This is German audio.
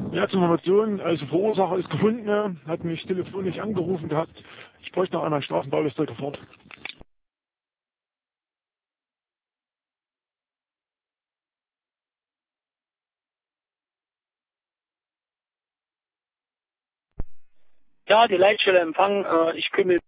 Ja, zur Information, also Verursacher ist gefunden, hat mich telefonisch angerufen gehabt. Ich bräuchte noch einmal Straßenbaulisteuter fort. Ja, die Leitstelle Empfang. Ich kümmere